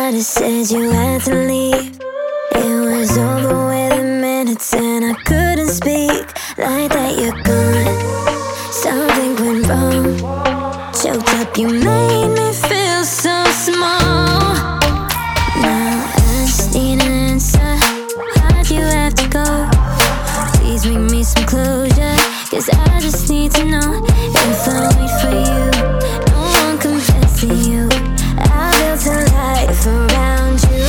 about it, said you had to leave. It was over within minutes and I couldn't speak. Like that you're gone, something went wrong. Choked up, you made me feel so small. Now I just need an answer. Why'd you have to go? Please bring me some closure, 'cause I just need to know. If I wait for you, no one compares to you. I built a life around you.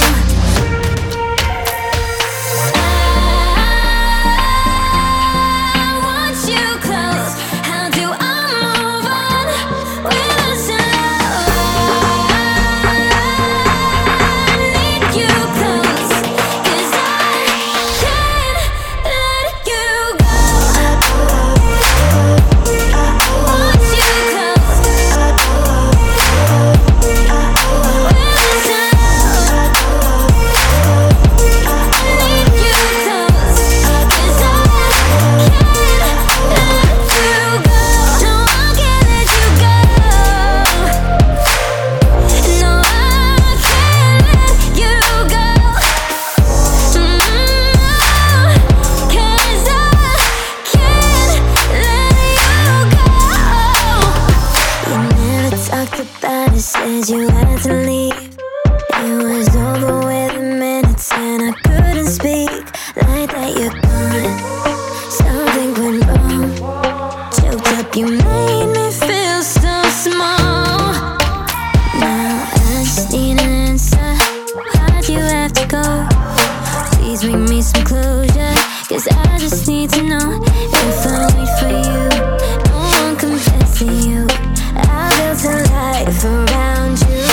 Said you had to leave. It was over within minutes and I couldn't speak. Like that you're gone, something went wrong. Choked up, you made me feel so small. Now I just need an answer. Why'd you have to go? Please bring me some closure, 'cause I just need to know. If I wait for you, no one compares to you. I built a life around you.